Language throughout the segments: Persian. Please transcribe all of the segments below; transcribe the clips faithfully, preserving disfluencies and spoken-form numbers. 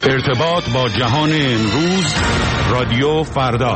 ارتباط با جهان امروز، رادیو فردا.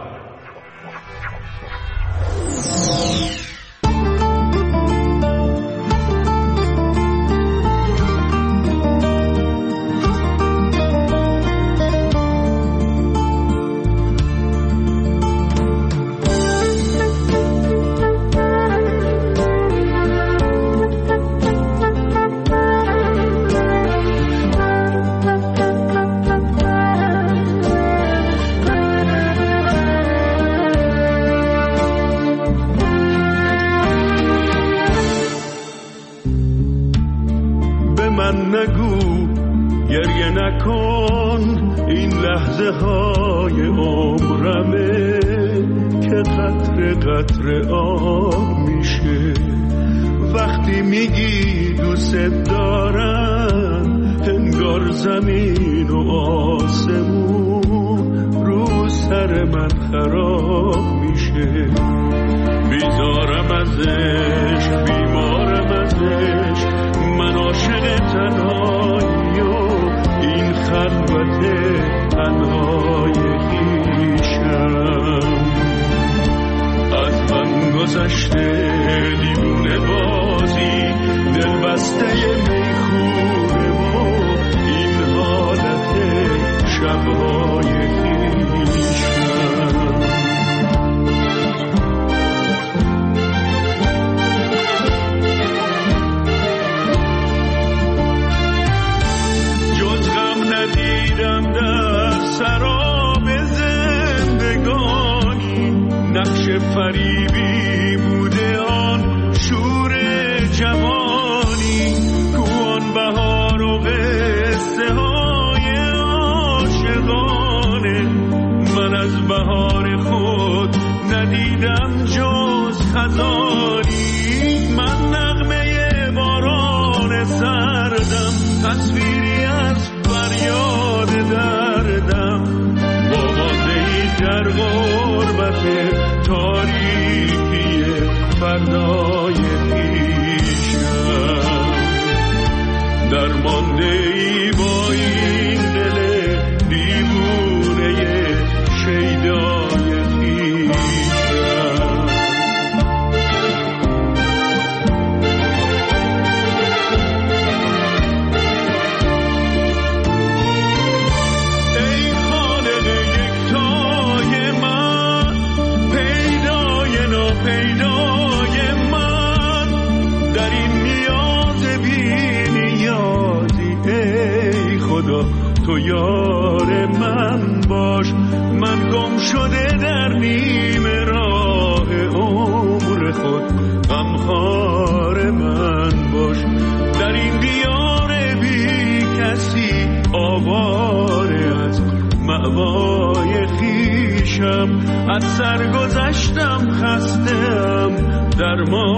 از سر گذشتم خسته‌ام در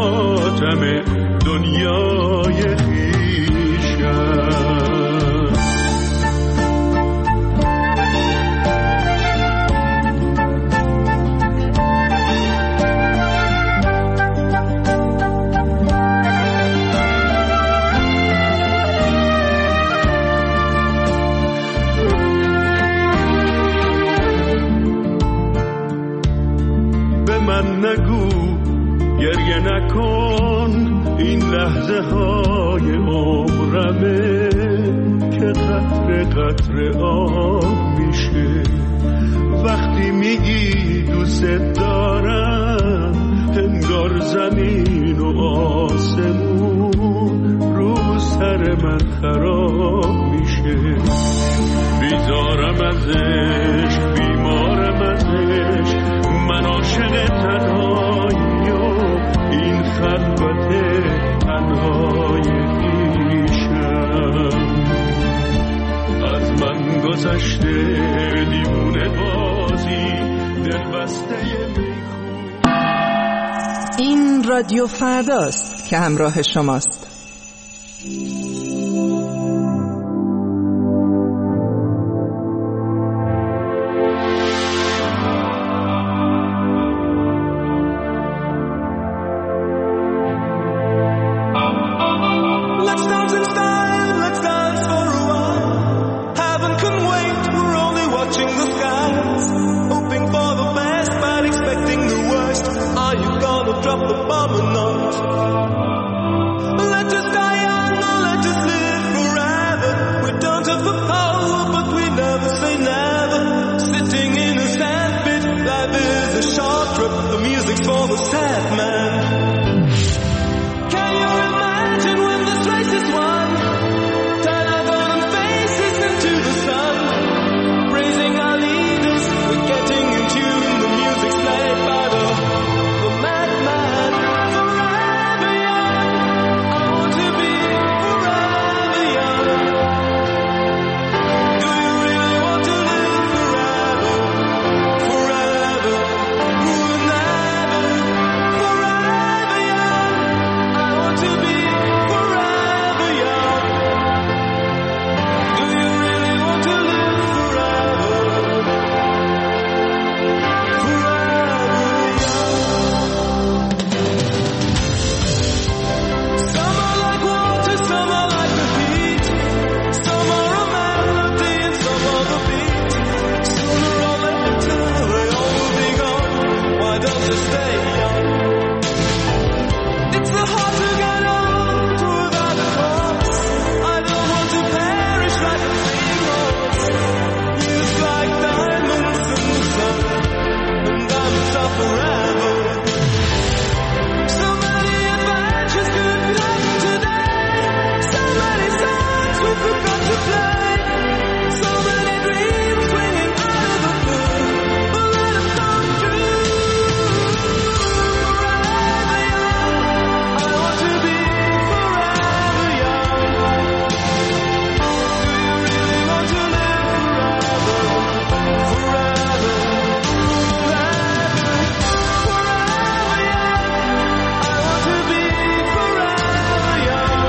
ماتم دنیای خویشم. نگو گریه نکن، این لحظه های عمرمه که قطره قطره آب میشه. وقتی میگی دوست دارم انگار زمین و آسمون رو سر من خراب میشه. بیزارم ازش، بیمارم ازش، من عاشق تنهایی و این خلوت تنهای خویشم. از من گذشته دیوونه بازی دل بسته میخون. این رادیو فرداست که همراه شماست. Let's dance in style, let's dance for a while. Haven't for the sad man. Can you imagine when this race is won? Turn our golden faces into the sun, praising our leaders, we're getting in tune. The music's played by the, the madman. Forever young, I want to be forever young. Do you really want to live forever? Forever, never, forever young. I want to be forever young. Do you really want to live forever? Forever young. Some are like water, some are like the heat. Some are a melody and some are the beat. Sooner or later they all will be gone. Why don't you stay young? It's so hard to get old without a cause. I don't want to perish like a fleeing horse. Used like diamonds in the sun, and diamonds are forever. So many adventures could happen today. So many songs we forgot to play. So many dreams swinging out of the blue. But let them come true. Forever young, I want to be forever young. Do you really want to live forever? Forever, forever, forever young. I want to be forever young.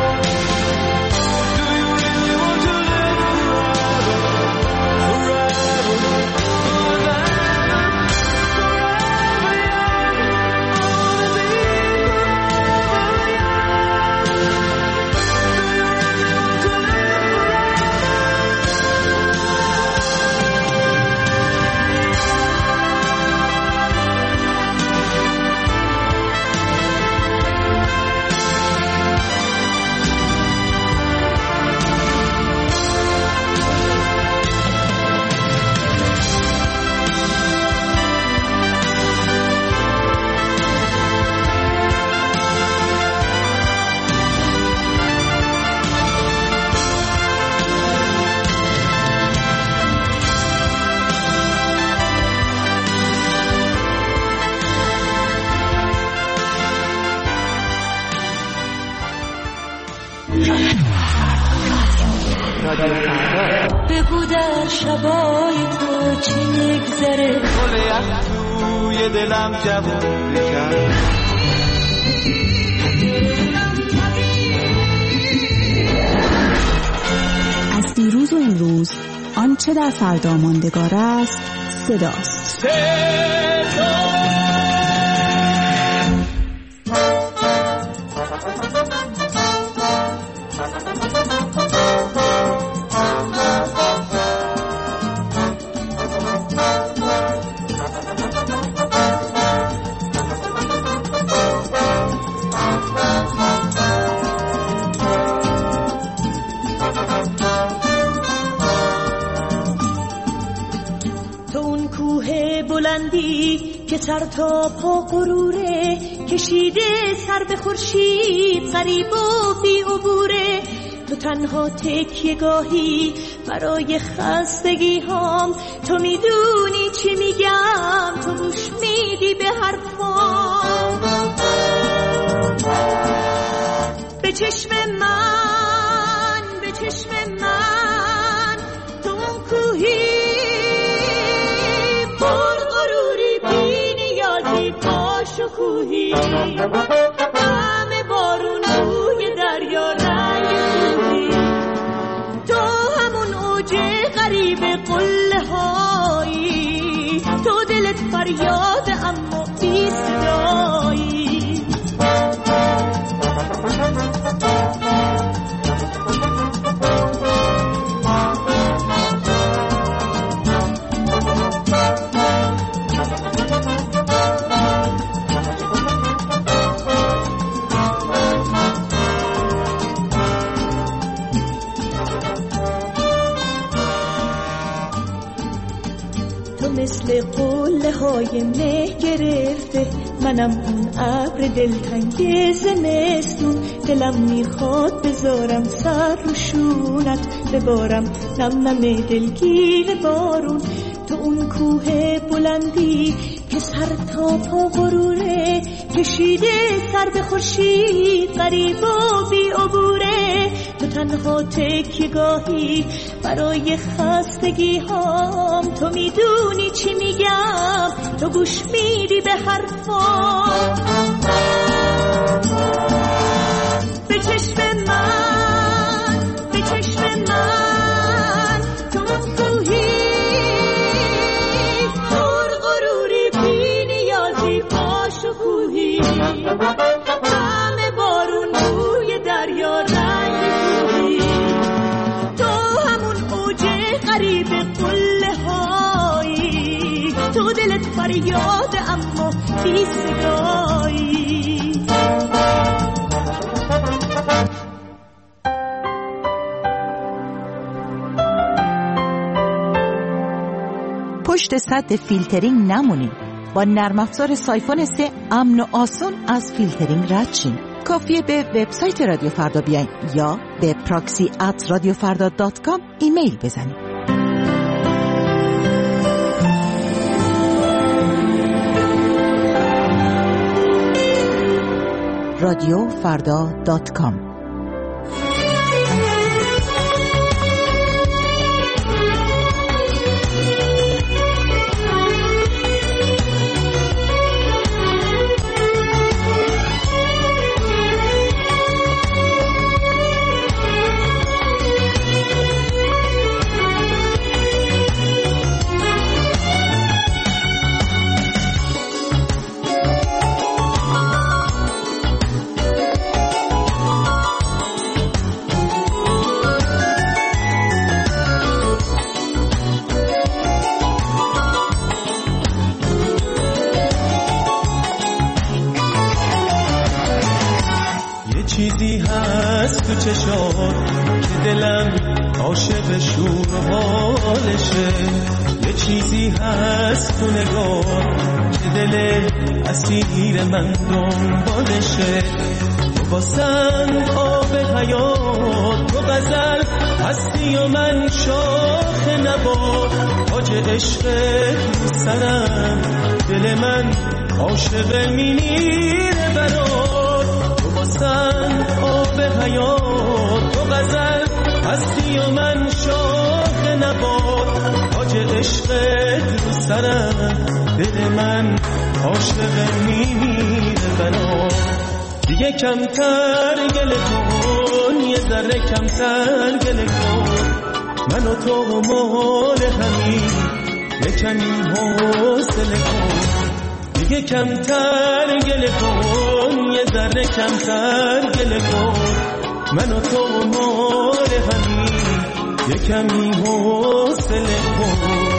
Do you really want to live forever? Forever, forever, forever young. I want to be forever young. Do you really want to live بگو در شبای تو چی میگذره گل یخ توی دلم جوون بکن. از دیروز و امروز آنچه در فردا ماندگار است صداست. که سر تا پا غروره کشیده سر به خورشید غریب و بی عبوره. تو تنها تکیه گاهی برای خستگی هام. تو میدونی چی میگم، تو گوش میدی به حرفام. به چشم من، به چشم من، تو اون کوهی شکوهی همه بارون روی دریا رنگ کوهی. تو همون اوج غریب قله هایی، تو دلت فریاد اما بی صدایی. مثل قله های مه گرفته، منم اون ابر دلتنگ زمستون. دلم میخواد بذارم سر رو شونت، ببارم نم نم دلگیر بارون. تو اون کوه بلندی که سر تا پا غروره، کشیده سر به خورشید غریب و بی عبوره. تو تنها تکیه‌گاهی برای خستگی هام، تو میدونی چی میگم، تو گوش میدی به حرفام. به چشم من، به چشم من، تو اون کوهی پر غروری بی نیازی باش و کوهی، همه بارون روی دریا رنگ کوهی. تو همون اوج غریب قله هایی، تو دلت فریاد اما بی صدایی. پشت سد فیلترینگ نمونید. با نرم افزار سایفون سه امن و آسون از فیلترینگ رد شین. کافیه به وبسایت رادیو فردا بیاین یا به پراکسی ات رادیو فردا دات کام ایمیل بزنید. رادیو فردا دات کام. چیزی هست تو چشات که دلم عاشق شور و حالشه، یه چیزی هست تو نگاه که دل اسیر من دنبالشه. تو باسن آب حیات، تو غزل هستی و من شاخ نبات. تاج عشق رو سرم، دل من عاشق میمیره برات. تو باسن آب حیات، تو غزل هستی و من شاخ نبات. تاج عشق رو سرم، دل من عاشق میمیره برات. دیگه کمتر گله کن، یه ذره کمتر گله کن، من و تو مال همین، یه کمی حوصله کن. دیگه کمتر گله کن، یه ذره کمتر گله کن، من و تو مال همین، یه کمی حوصله کن.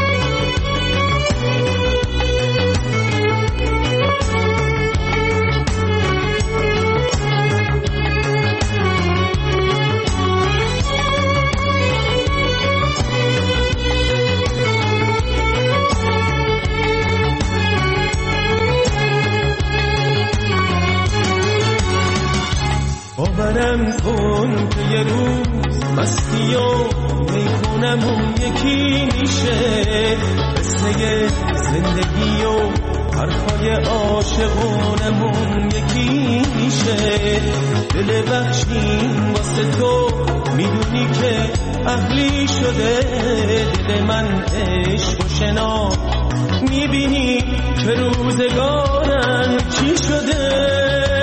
باورم کن که یه روز مستی و میخونمون یکی میشه، قصه زندگی و حرفای عاشقونمون یکی میشه. دل بخشیم واسه تو، میدونی که اهلی شده دل من عشق و شنا. میبینی که روزگارم چی شده.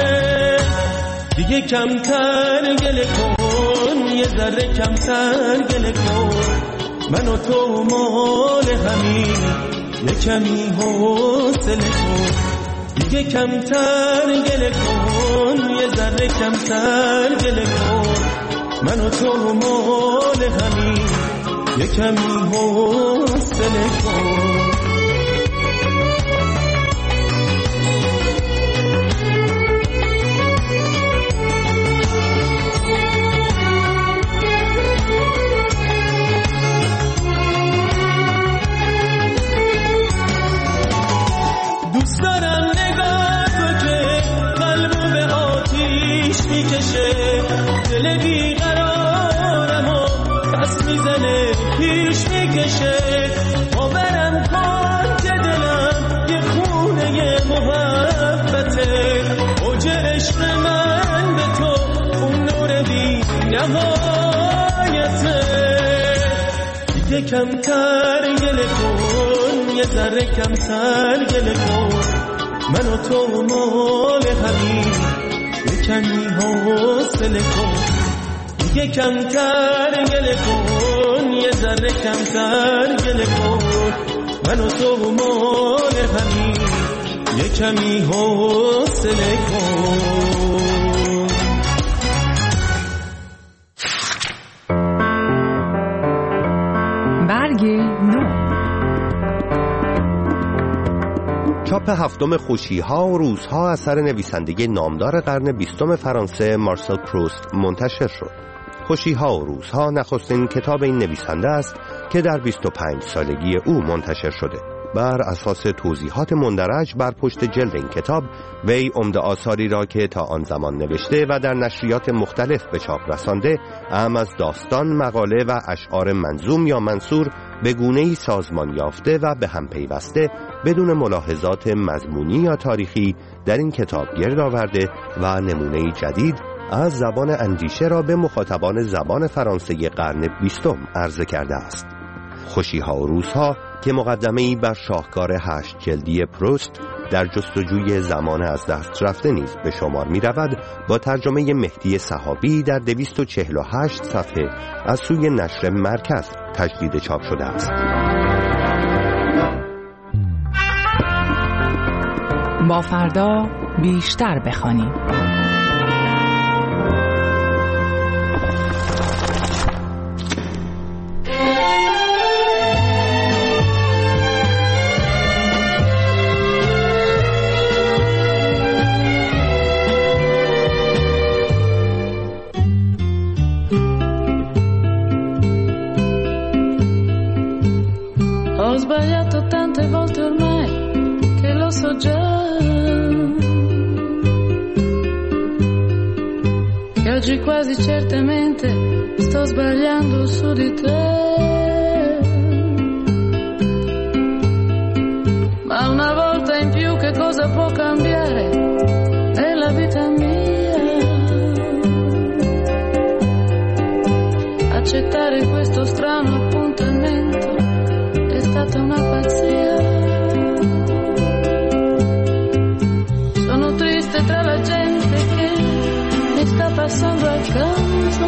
دیگه کمتر گله کن، یه ذره کمتر گله کن، من و تو مال همین، یه کمی حوصله کن. دیگه کمتر گله کن، یه ذره کمتر گله کن، من و تو مال همین، یه کمی حوصله کن. پیش میکشه باورم کن که دلم یه خونه محبته اوج عشق من به تو اون نور بی نهایته دیگه کمتر گله کن یه ذره کمتر گله کن من و تو مال همین یه کمی حوصله کن دیگه کمتر گله کن یه ذره کمتر گله کن من و تو مال همین یه کمی حوصله کن. برگ نو چاپ هفتم خوشی‌ها و روزها اثر نویسنده نامدار قرن بیستم فرانسه مارسل پروست منتشر شد. خوشی‌ها و روزها نخستین کتاب این نویسنده است که در بیست و پنج سالگی او منتشر شده. بر اساس توضیحات مندرج بر پشت جلد این کتاب وی عمده آثاری را که تا آن زمان نوشته و در نشریات مختلف به چاپ رسانده اهم از داستان، مقاله و اشعار منظوم یا منثور به گونه‌ای سازمان یافته و به هم پیوسته بدون ملاحظات مضمونی یا تاریخی در این کتاب گرد آورده و نمونه‌ای جدید از زبان اندیشه را به مخاطبان زبان فرانسه قرن بیستم عرضه کرده است. خوشی‌ها و روزها که مقدمه‌ای بر شاهکار هشت جلدی پروست در جستجوی زمان از دست رفته نیز به شمار می رود، با ترجمه مهدی صحابی در دویست و چهل و هشت صفحه از سوی نشر مرکز تجدید چاپ شده است. با فردا بیشتر بخوانیم. Ho sbagliato tante volte ormai che lo so già che oggi quasi certamente sto sbagliando su di te, ma una volta in più che cosa può cambiare nella vita mia? Accettare questo strano appuntamento è stata una pazzia. Sono triste tra la gente che mi sta passando accanto,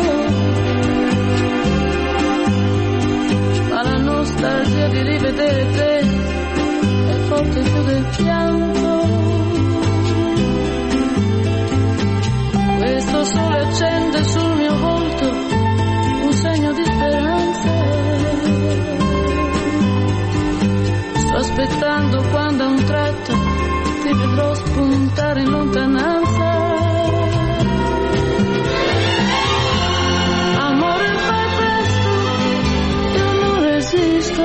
ma la nostalgia di rivedere te è forte più del pianto. Questo sole accende sul mio volto un segno di speranza. Sto aspettando quando a un tratto ti vedrò spuntare in lontananza. Amore, fai presto, io non resisto.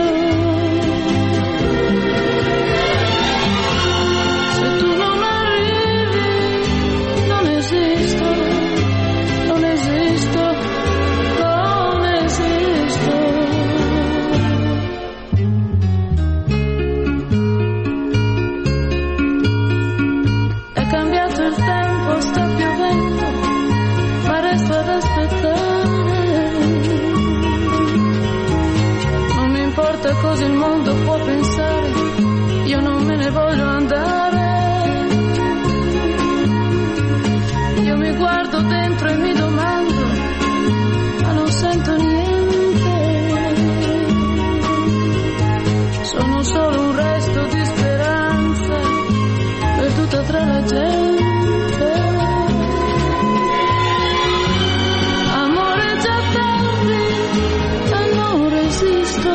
Se tu non arrivi, non esisto, non esisto, non esisto. Cosa il mondo può pensare, io non me ne voglio andare. Io mi guardo dentro e mi domando, ma non sento niente. Sono solo un resto di speranza perduta tra la gente. Amore, già tardi, ma non resisto.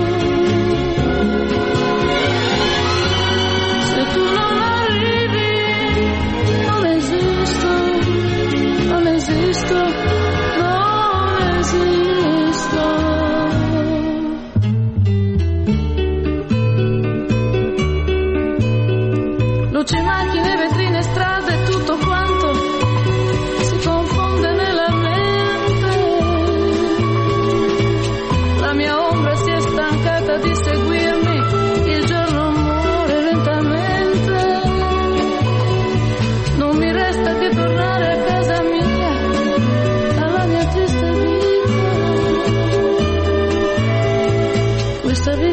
Luci, macchine, vetrine, strade, tutto quanto si confonde nella mente. La mia ombra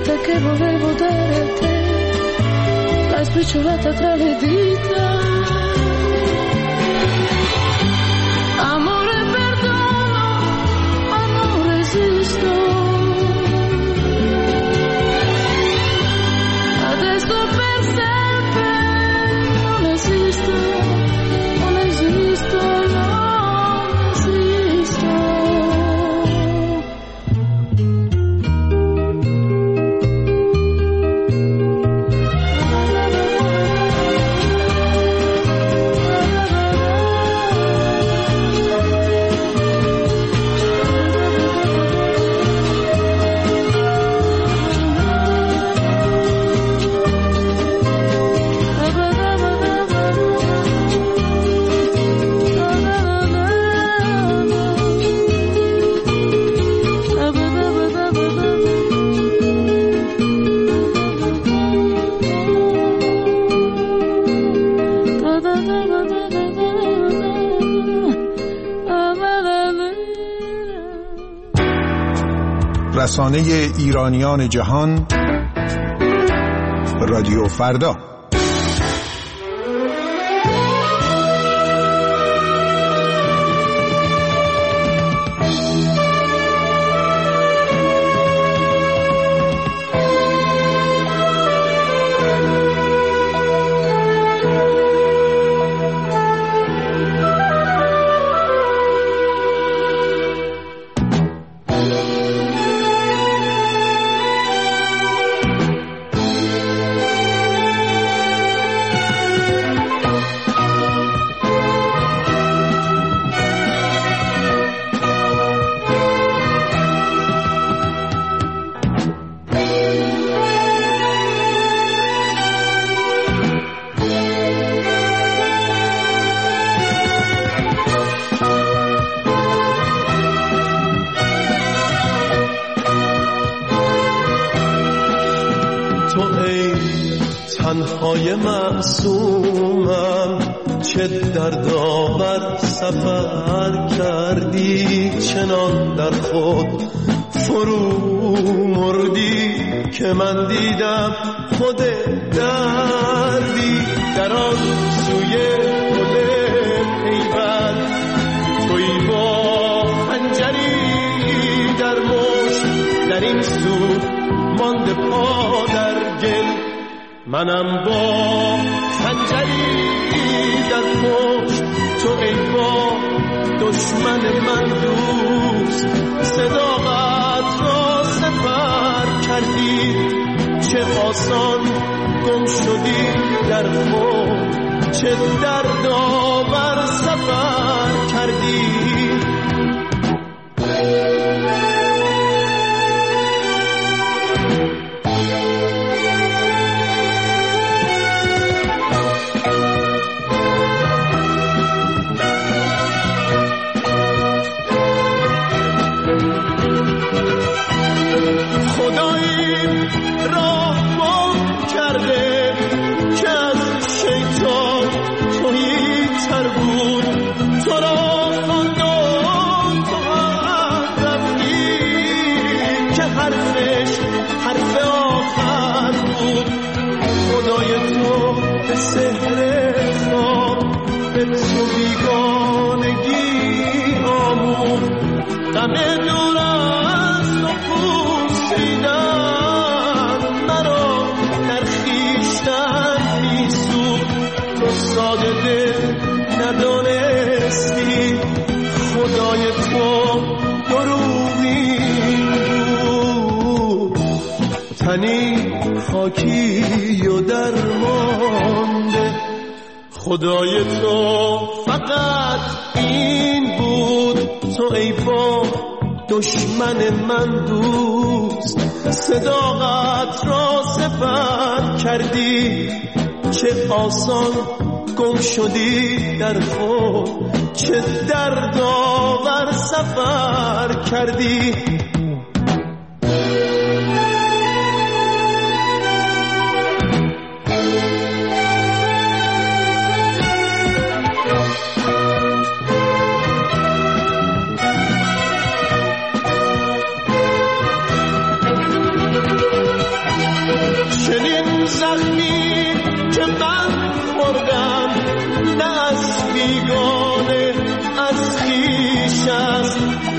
cosa che volevo dare a te, l'hai spicciolata tra le dita. Amore perdono, ma non resisto. Adesso per sempre non esisto, non esisto, non esisto. رسانه ایرانیان جهان، رادیو فردا. تنهای معصومم چه دردآور سفر کردی، چنان در خود فرو مردی که من دیدم خود دردی. در آن سوی گل پیوند تویی با خنجری در مشت، در این سو مانده پا در گل، منم با خنجری در پشت. تو ای با دشمن من دوست، صداقت را سپر کردی، چه آسان گم شدی در خود، چه دردآور سفر کردی. خاکی و درمانده، خدای تو فقط این بود. تو ای با دشمن من دوست، صداقت را سپر کردی، چه آسان گم شدی در خود، چه دردآور سفر کردی.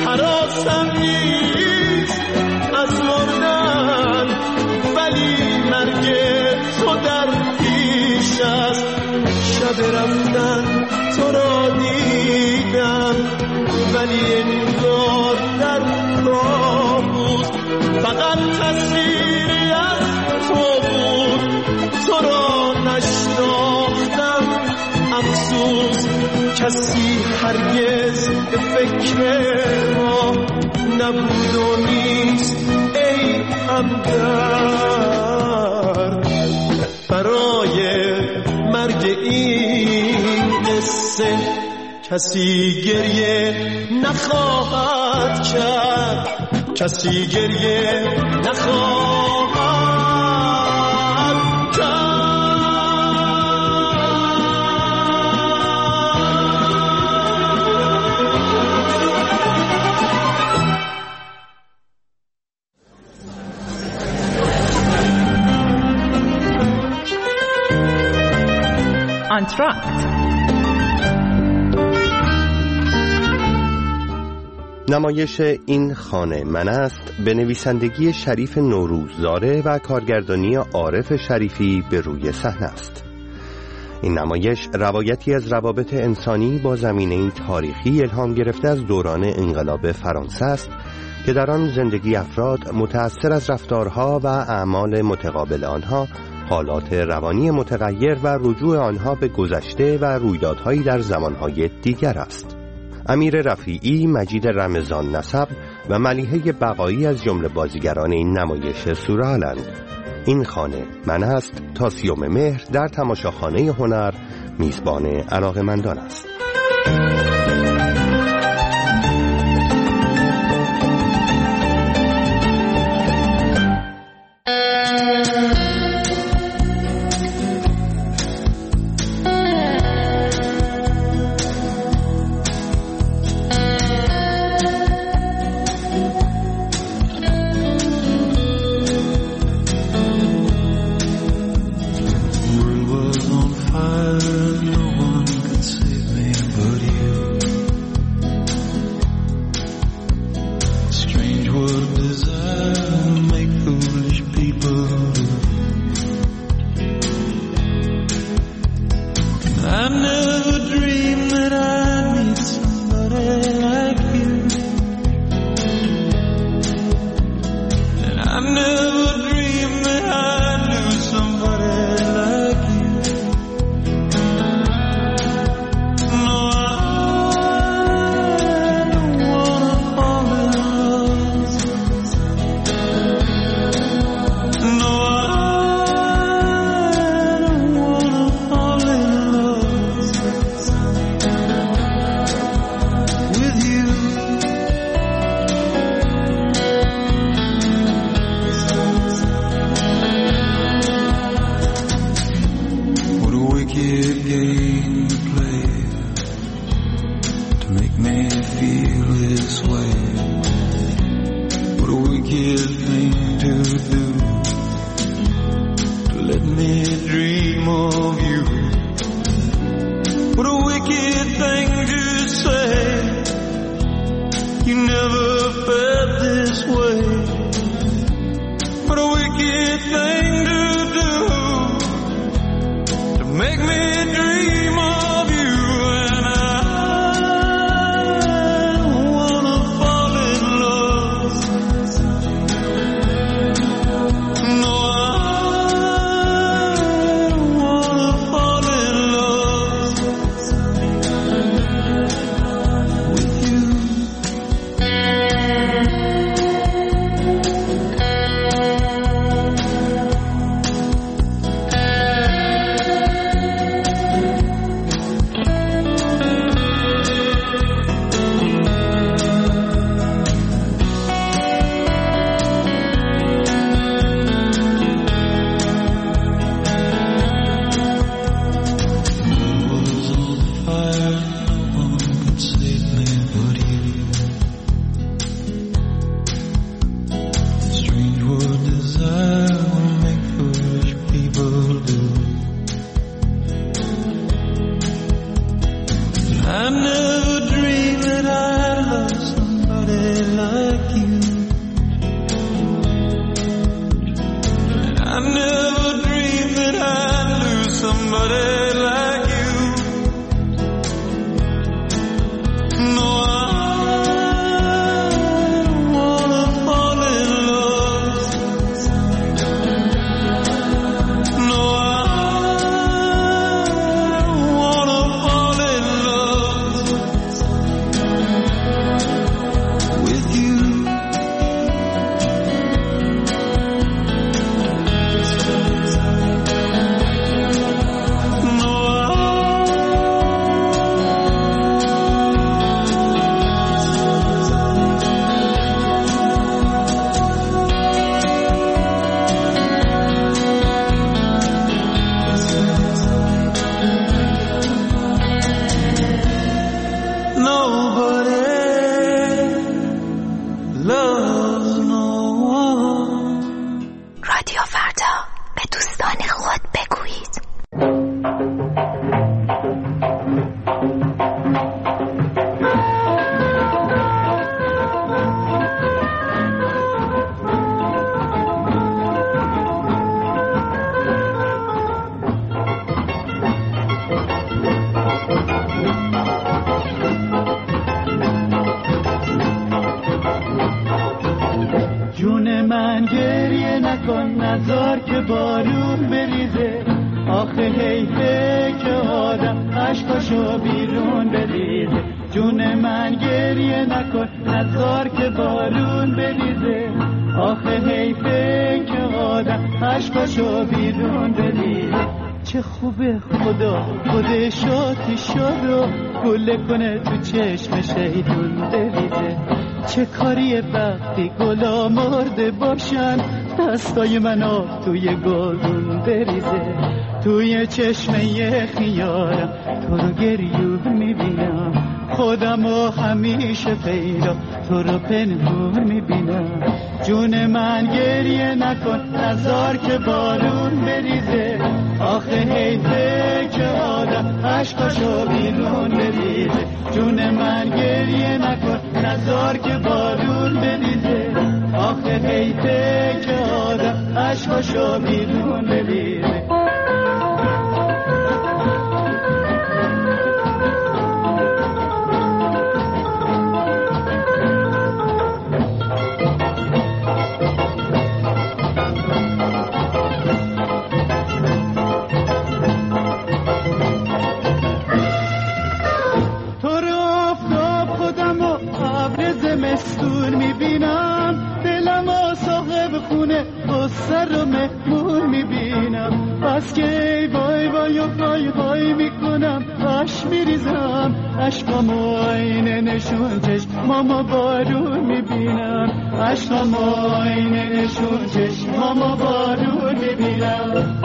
حراسم نیست از مردن، ولی مرگ تو در پیش است. شب رفتن تو را دیدم، ولی انگار در کابوس. فقط تصویری از تو بود، تو را نشناختم افسوس. کسی هرگز به فکر ما نبود و نیست ای همدرد. برای مرگ این قصه کسی گریه نخواهد کرد، کسی گریه نخواهد کرد. آنتراکت. نمایش این خانه من است به نویسندگی شریف نوروززاده و کارگردانی عارف شریفی به روی صحنه است. این نمایش روایتی از روابط انسانی با زمینه تاریخی الهام گرفته از دوران انقلاب فرانسه است که در آن زندگی افراد متأثر از رفتارها و اعمال متقابل آنها، حالات روانی متغیر و رجوع آنها به گذشته و رویدادهایی در زمانهای دیگر است. امیر رفیعی، مجید رمضان نسب و ملیحه بقایی از جمله بازیگران این نمایش سورالند. این خانه من است تا سیوم مهر در تماشاخانه هنر میزبان علاقه‌مندان است. جون من گریه نکن نذار که بارون بریزه آخه حیفه که آدم عشقاشو بیرون بریزه جون من گریه نکن نذار که بارون بریزه آخه حیفه که آدم عشقاشو بیرون بریزه چه خوبه خدا خودشو تیشو رو گله کنه تو چشم شیطون بریزه چه کاریه وقتی گلا مرده باشن دستای منو توی گلدون بریزه توی چشمه خیارم تو رو گریون میبینم خودم و همیشه پیدا تو رو پنهون میبینم جون من گریه نکن نذار که بارون بریزه آخه حیفه که آدم عشقاشو بیرون بریزه جون من گریه نکن نذار که بارون بریزه آخه حیفه که آدم عشقاشو بیرون بریزه زمستون میبینم دلم و صاحب خونه قصه رو مهمون میبینم بس که ای وای وای و وای وای میکنم باش میریزم عشقم و آینه نشون چشمام بارون میبینم عشقم و آینه نشون چشمام بارون میبینم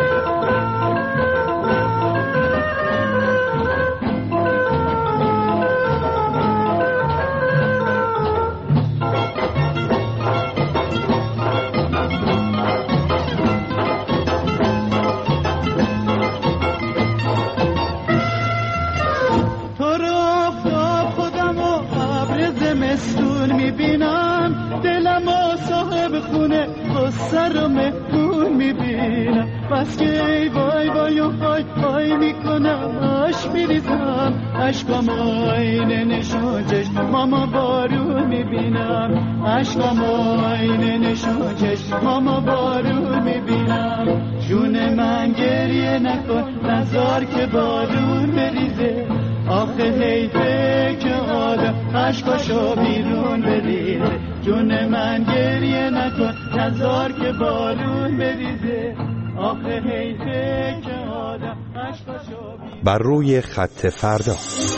سر مهمون میبینم بس که ای وای وای و وای وای میکنم آش میریزم عشقم آینه نشون چشمام بارون میبینم عشقم آینه نشون چشمام بارون میبینم جون من گریه نکن نذار که بارون بریزه آخه حیفه که آدم عشقاشو بیرون بریزه جون من گریه نکن نذار که بارون بریزه آخه حیفه که آدم عشقاشو بیرون بر روی خط فردا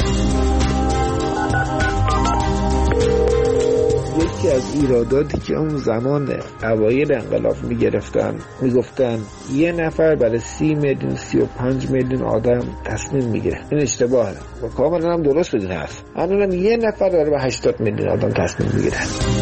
یکی از ایراداتی که اون زمان اوایل انقلاب میگرفتن میگفتن یه نفر برای سی میلیون سی و پنج میلیون آدم تصمیم میگیره. این اشتباهه و کاملا هم درست بدین هست. الان یه نفر داره به هشتاد میلیون آدم تصمیم میگیره.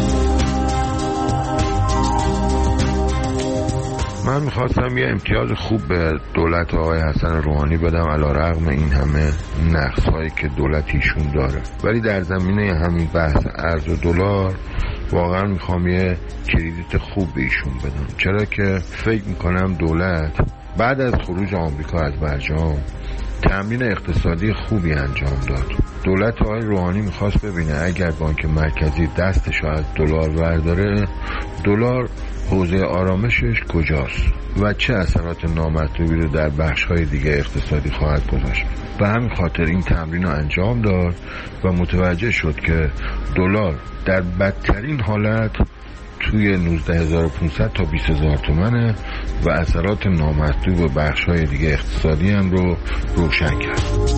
من میخواستم یه امتیاز خوب به دولت آقای حسن روحانی بدم علیرغم این همه نقص‌هایی که دولت ایشون داره، ولی در زمینه همین بحث ارز و دلار واقعا میخوام یه کردیت خوب به ایشون بدم، چرا که فکر میکنم دولت بعد از خروج آمریکا از برجام تامین اقتصادی خوبی انجام داد. دولت آقای روحانی میخواست ببینه اگر بانک مرکزی دستش از دلار برداره، دلار حوزه آرامشش کجاست و چه اثرات نامطلوبی رو در بخش‌های دیگه اقتصادی خواهد گذاشت. به همین خاطر این تمرین رو انجام داد و متوجه شد که دلار در بدترین حالت توی نوزده هزار و پانصد تا بیست هزار تومنه و اثرات نامطلوب بخش‌های دیگه اقتصادی هم رو روشن کرد.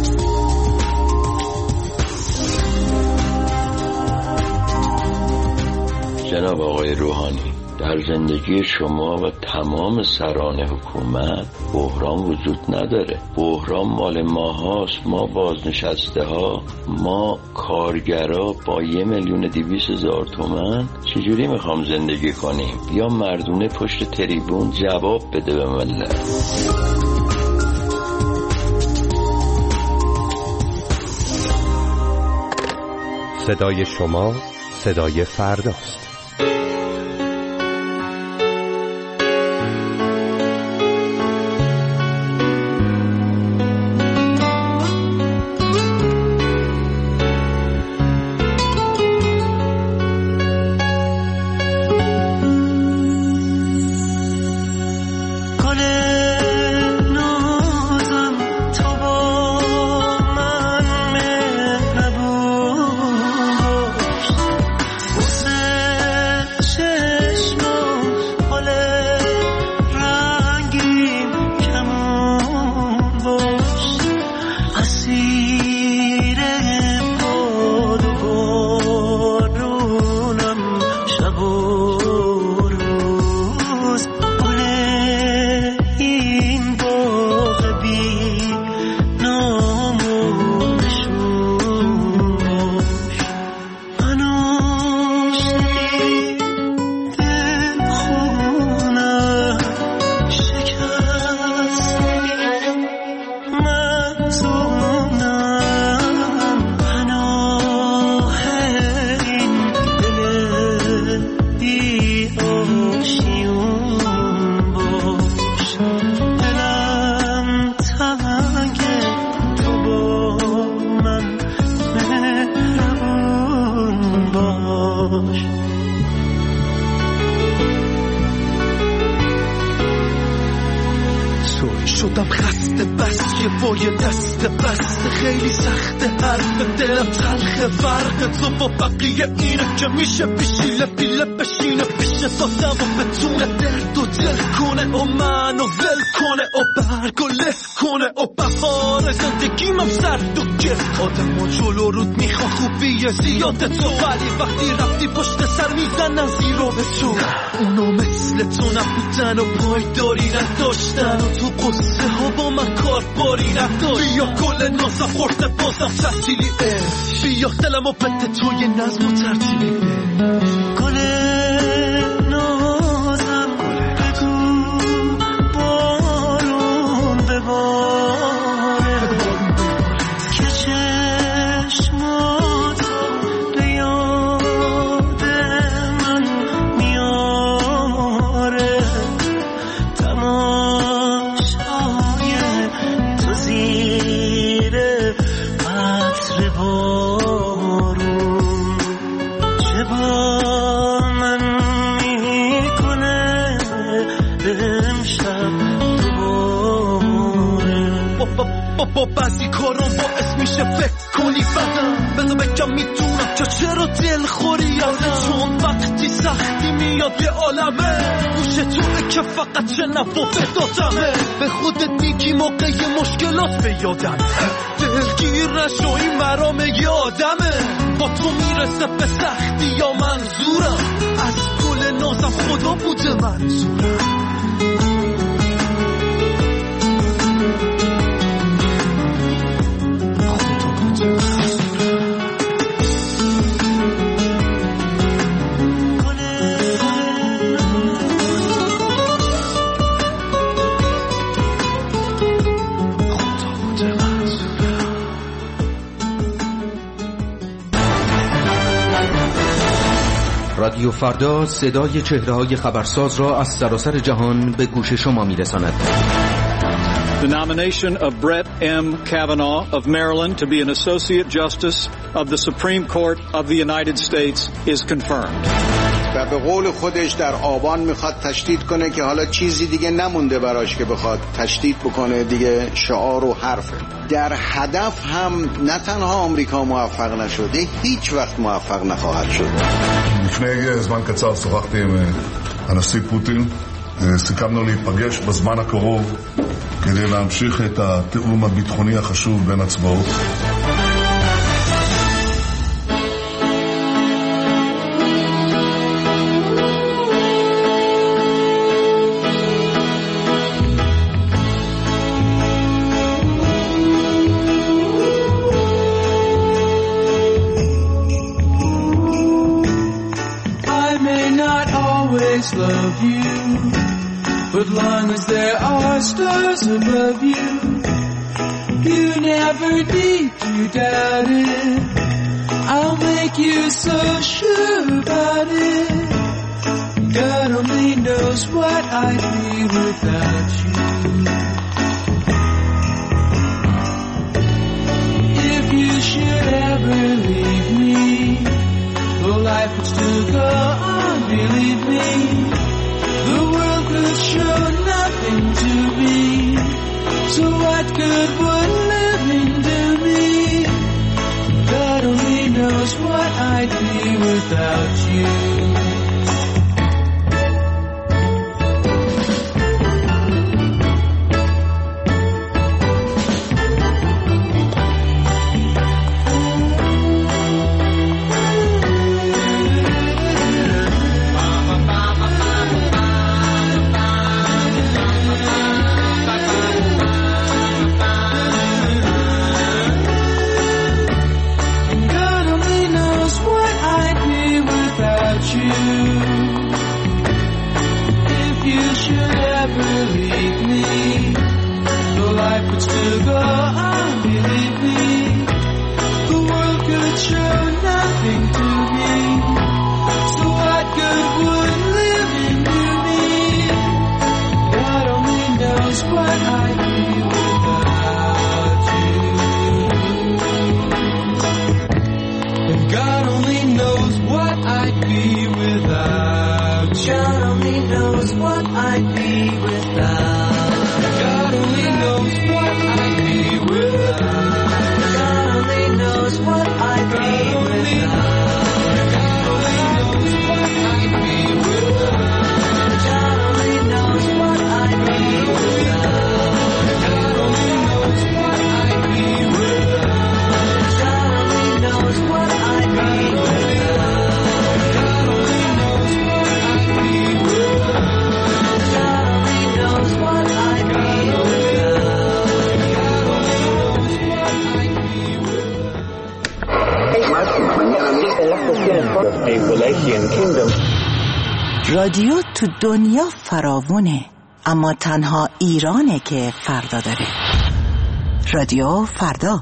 جناب آقای روحانی، در زندگی شما و تمام سران حکومت بحران وجود نداره. بحران مال ما هاست، ما بازنشسته ها، ما کارگرا با یه میلیون دویست هزار تومن چجوری میخوام زندگی کنیم؟ یا مردونه پشت تریبون جواب بده به ملت. صدای شما صدای فرداست. شدم خسته بس که با یه دست بسته خیلی سخته حرف دلم تلخه فرق تو با بقیه اینه که میشه بشیله پیله بشینه پیشه دادم و بتونه درد و دل کنه و منو ول کنه و برگ و له کنه و بهار زندگیمم سرد و گرد آدم و جلو رود میخوا خوبیه زیاده تو ولی وقتی رفتی پشت سر میزنن زیرو به تو اونو مثل تو نبودن و پایداری نداشتن و تو قصه ها با من کار باری نداشت بیا کل نازم خورده بازم تحتیلی بیا دلم و بده توی نظم و ترتیبی گل نازم بگو بارون بباره که چشماتو به یاد من میاره تماشای تو زیر عطر بارون چه با من میکنه امشب دوباره با بعضی کارم باعث میشه فکر کنی بدم بذار بگم میتونم که چرا دل خوری یادم چون وقتی سختی میاد یه عالمه گوش توه که فقط شنف و بدادمه به خودت میگی موقع مشکلات به یادم دلگیر نشو این مرام یه آدمه با تو میرسه به سختی یا منظورم از گل نازم خدا بوده منظورم رادیو فردا صدای چهره‌های خبرساز را از سراسر جهان به گوش شما می‌رساند. The nomination of Brett M. Kavanaugh of Maryland to be an Associate Justice of the Supreme Court of the United States is confirmed. و به قول خودش در آبان میخواد تشدید کنه که حالا چیزی دیگه نمونده براش که بخواد تشدید بکنه دیگه شعار و حرفه. در هدف هم نه תנها آمریکا موفق נשודה, هیچ وقت موفق نخواهد شد. לפני זמן קצר שוחחתי עם הנשיא פוטין, סיכמנו להיפגש בזמן הקרוב כדי להמשיך את התיאום הביטחוני החשוב בין הצבאות. Love you, but long as there are stars above you, you never need to doubt it. I'll make you so sure about it. God only knows what I'd be without you. If you should ever leave me, though life would still go on, believe me, the world could show nothing to me. So what good would living do me? God only knows what I'd be without you. God only رادیو تو دنیا فراوونه، اما تنها ایرانه که فردا داره. رادیو فردا.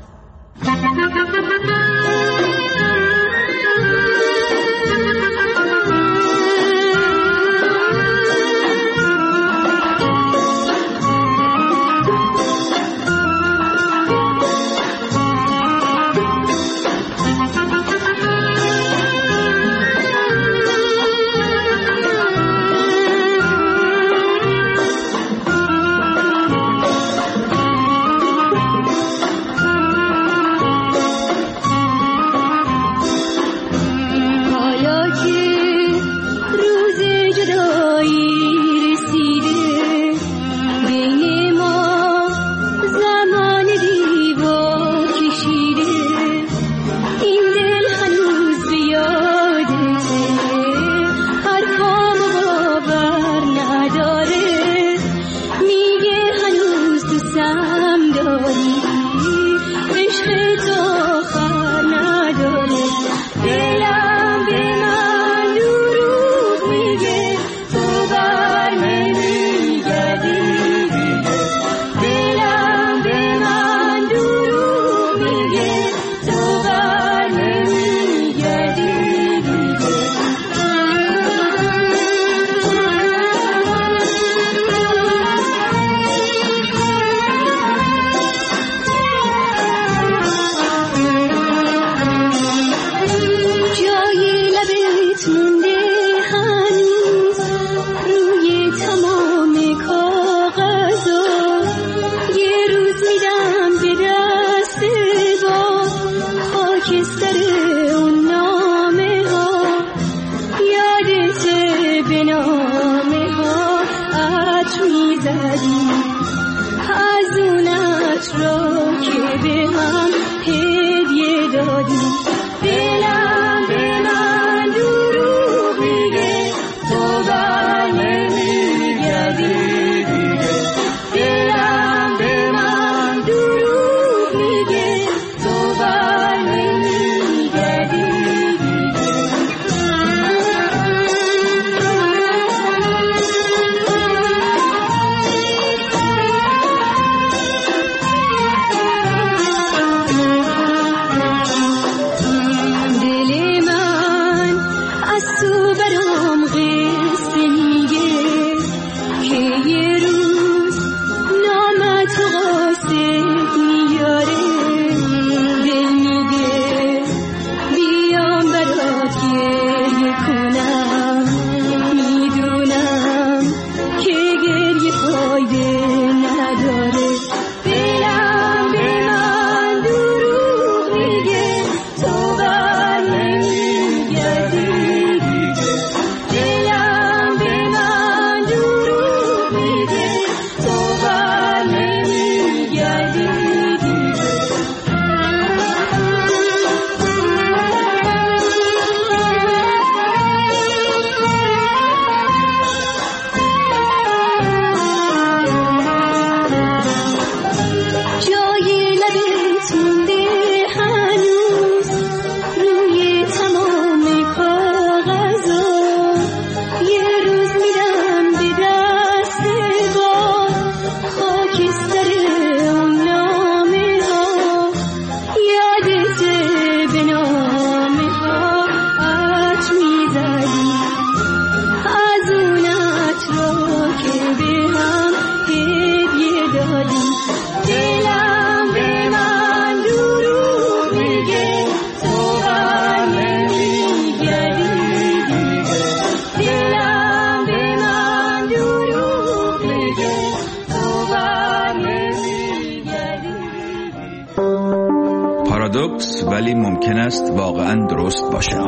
پارادوکس ولی ممکن است واقعا درست باشد.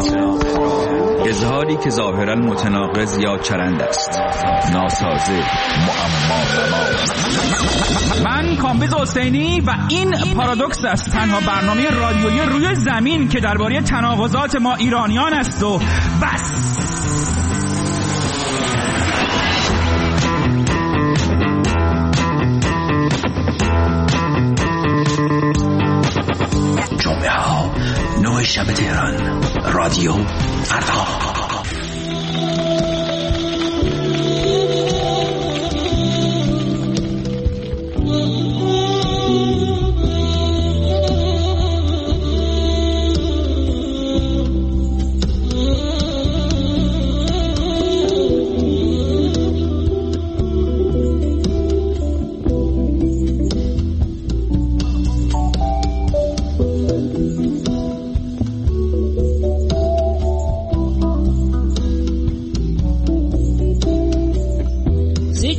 اظهاری که ظاهرا متناقض یا چرند است، ناسازه، معما. من کامبیز حسینی و این پارادوکس است، تنها برنامه رادیویی روی زمین که درباره تناقضات ما ایرانیان است و بس. جمعه ها نه شب تهران، رادیو فردا.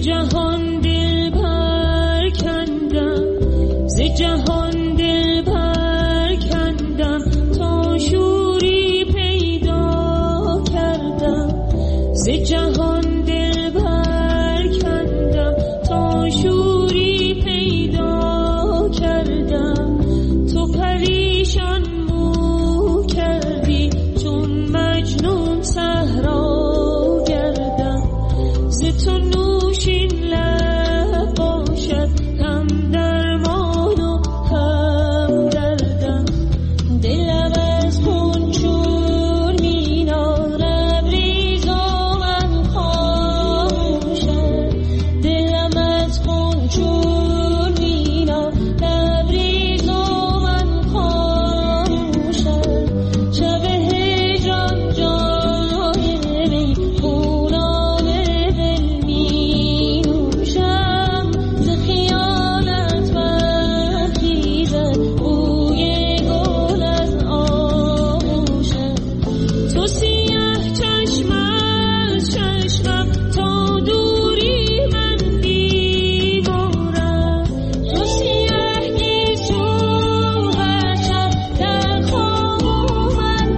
جهان دل پر کندم ز جهان دل پر کندم تا شوری پیدا کردم ز جهان دل پر کندم تا شوری پیدا کردم تو پریشان مو کردی چون مجنون صحرا گردم ز تو نوشین لب باشد هم درمان و هم دردم دلم از خون چون مینا لبریز و من خاموشم دلم از خون چون مینا لبریز و من خاموشم شب هجران جای می خونام دل می نوشم ز خیالت برخیزد بوی گل از آغوشم تو سیه چشم از چشمم تا دوری من بیمارم تو سیه گیسو غشم در خواب و من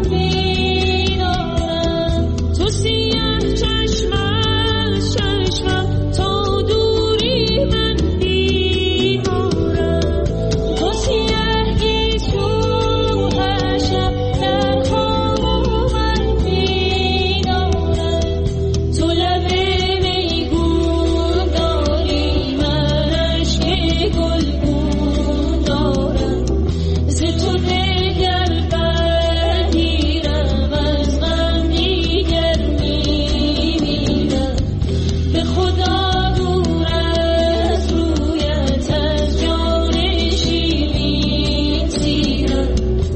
بیدارم تو سیه چشم از چشمم تا دوری من بیمارم تو سیه گیسو غشم در خواب و من بیدارم تو لب میگون داری من اشک گلگون دارم ز تو دگر برگیرم از غم دیگر میمیرم به خدا دور از رویت از جان شیرین سیرم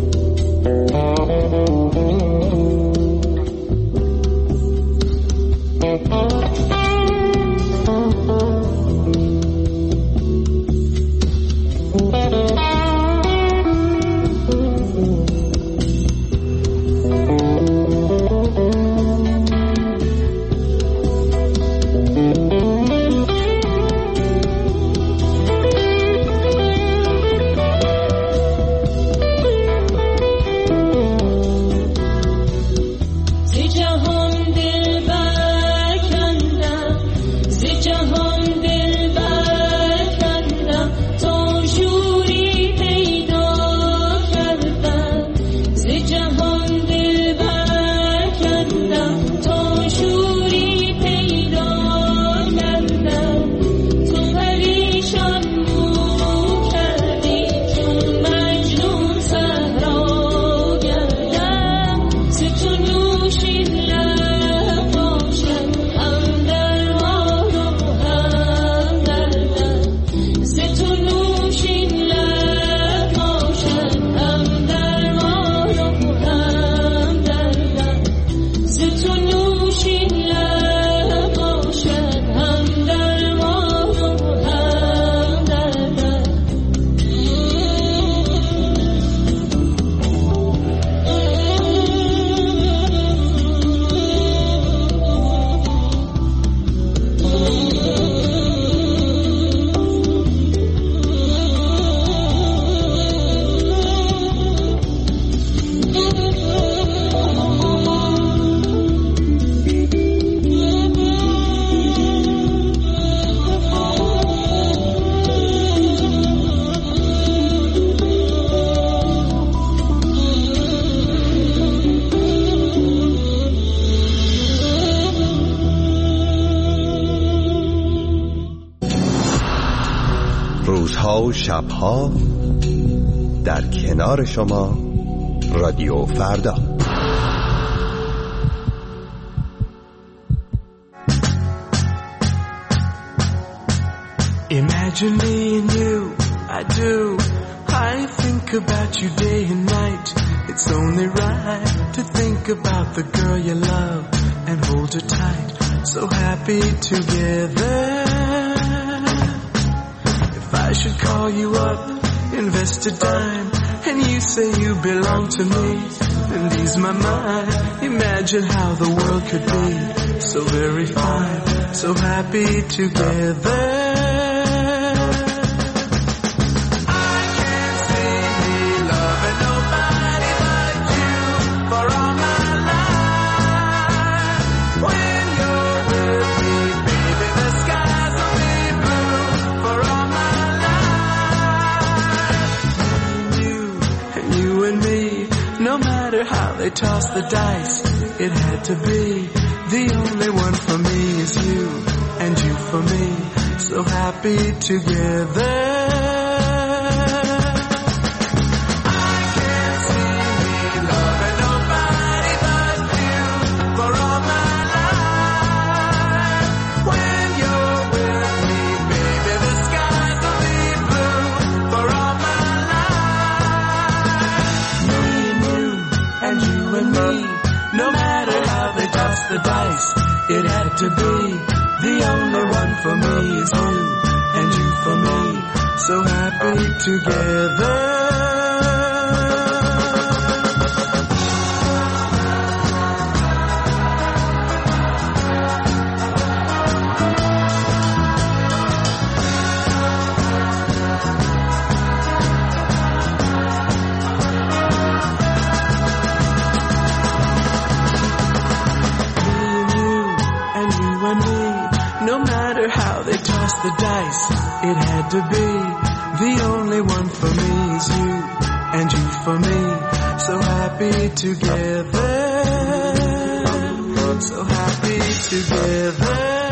ز جهان دل برکندم ز جهان دل برکندم تا شوری پیدا کردم ز جهان دل برکندم تا شوری پیدا کردم تو پریشان مو کردی چون مجنون صحرا گردم ز تو نوشین لب باشد هم درمان و هم دردم ز تو نوشین لب باشد هم درمان و هم دردم ز تو نوشین لب باشد هم درمان و هم دردم روزها و شبها در کنار شما رادیو فردا. Imagine me and you, I do. I think about you day and night. It's only right to think about the girl you love and hold her tight. So happy together. If I should call you up, invest a dime, and you say you belong to me, and ease my mind. Imagine how the world could be so very fine. so happy together. How they toss the dice, it had to be. The only one for me is you, and you for me, so happy together. I can't see me loving nobody but you for all my life. When you're with me, baby, the skies will be blue for all my life. Me and you, and you and me, no matter how they toss the dice, it had to be. The only one for me is you, and you for me, so happy together. No matter how they toss the dice, it had to be. The only one for me is you, and you for me, so happy together, so happy together.